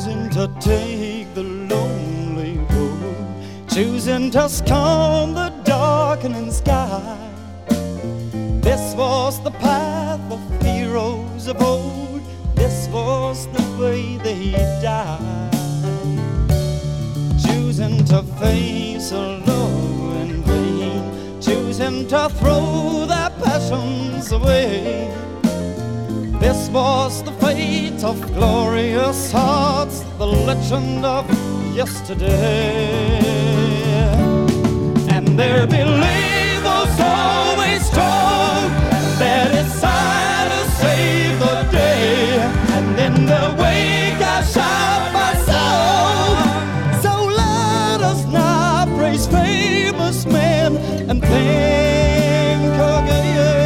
choosing to take the lonely road, choosing to scorn the darkening sky. This was the path of heroes of old, this was the way they died. Choosing to face a love in vain, choosing to throw their passions away. This was the fate of glorious hearts, the legend of yesterday. And their belief was always strong, that it's time to save the day. And in the wake I shout my song. So let us now praise famous men and think again.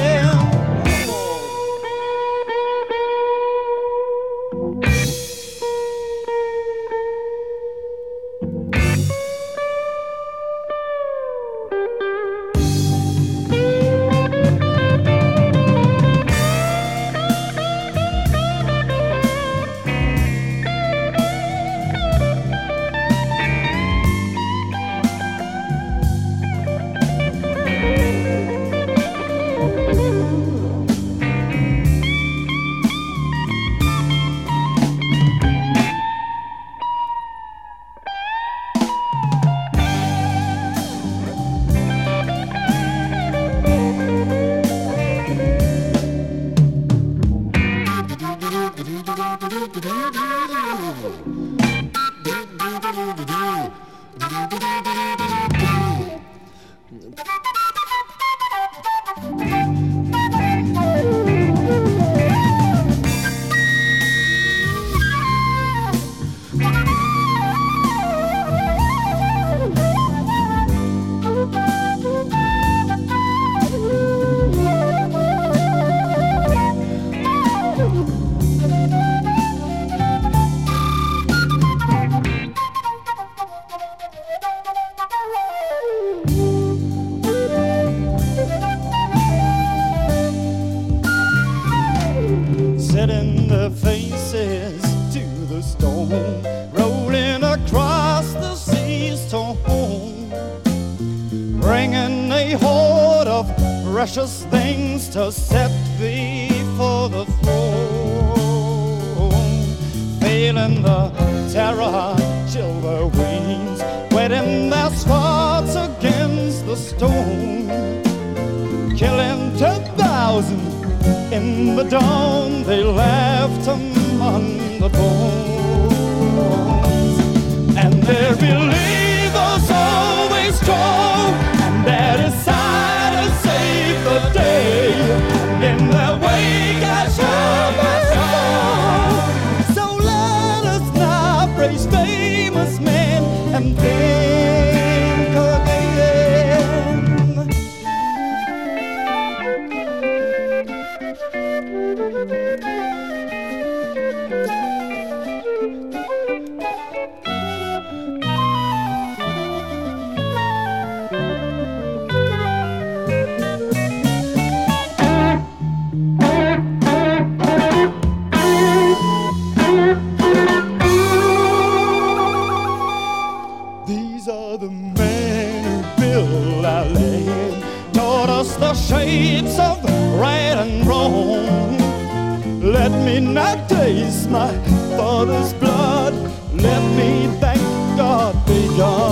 Setting their faces to the storm, rolling across the seas to home, bringing a hoard of precious things to set before the throne. Feeling the terror chill their wings, wetting their swords against the stone, killing 10,000 in the dawn they left among the bones. And their belief was always strong, and their desire to save the day. And in their wake I shout my song. So let us now praise famous men and think again. These are the men who built our land, taught us the shapes of right and wrong. Let me not taste my father's blood, let me thank God beyond.